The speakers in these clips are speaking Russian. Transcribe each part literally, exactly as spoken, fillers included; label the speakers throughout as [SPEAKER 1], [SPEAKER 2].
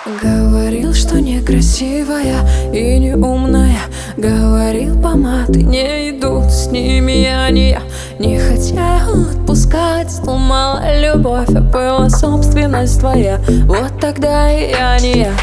[SPEAKER 1] Говорил, что некрасивая и не умная. Говорил, помады не идут, с ними я не я. Не хотел отпускать, сломала любовь, а была собственность твоя. Вот тогда и я не я.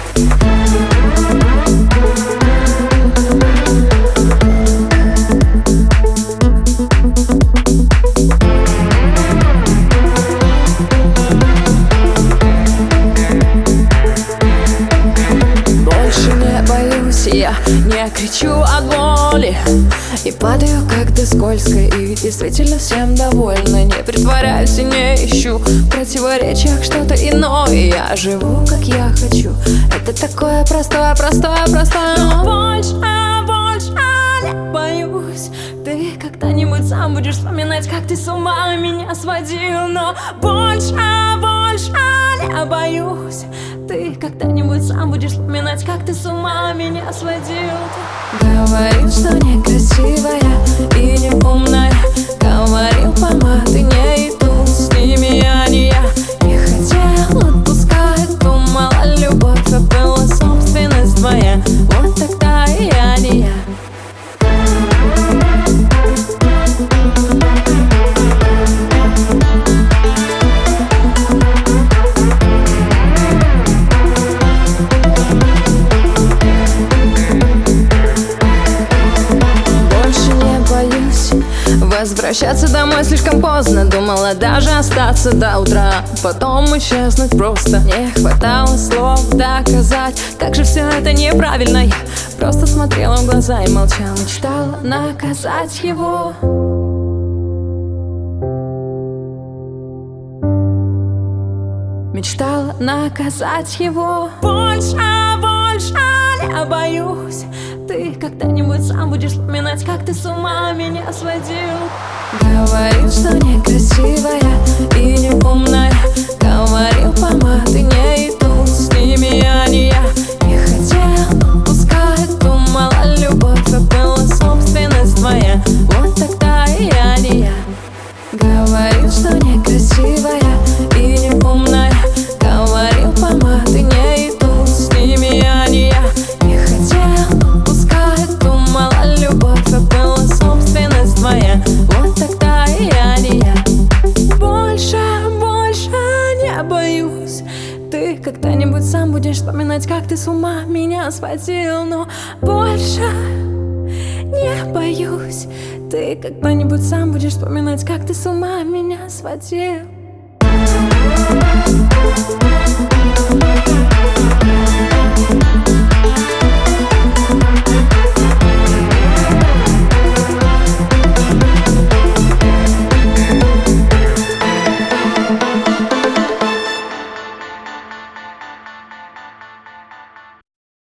[SPEAKER 1] Я не кричу от боли и падаю как-то скользко, и действительно всем довольна. Не притворяюсь и не ищу в противоречиях что-то иное. Я живу как я хочу. Это такое простое, простое, простое. Но больше, больше не боюсь. Ты когда-нибудь сам будешь вспоминать, как ты с ума меня сводил. Но больше, больше не боюсь. Ты когда-нибудь сам будешь вспоминать, как ты с ума меня сводил. Говорил, что некрасивая и не умная. Говорил, помады не идут, с ними я не я. Не хотел отпускать, думала, любовь, а была собственность твоя. Вот тогда и я не я. Возвращаться домой слишком поздно. Думала даже остаться до утра, потом исчезнуть просто. Не хватало слов доказать, как же все это неправильно. Я просто смотрела в глаза и молчала. Мечтала наказать его. Мечтала наказать его. Больше, больше не боюсь. Ты когда-нибудь сам будешь вспоминать, как ты с ума меня сводил. Говорил, что некрасивая и не умная. Говорил, помады не идут, с ними я не я. Не хотел отпускать, думала, любовь, а была собственность твоя. Вот тогда и я не я. Говорил, что некрасивая и не умная. Говорил, помады не идут, с ними я не я. Не хотел отпускать, думала, любовь, а была собственность твоя. Вот тогда и я не я. Больше, больше не боюсь. Ты когда-нибудь сам будешь вспоминать, как ты с ума меня сводил. Но больше не боюсь. Ты когда-нибудь сам будешь вспоминать, как ты с ума меня сводил.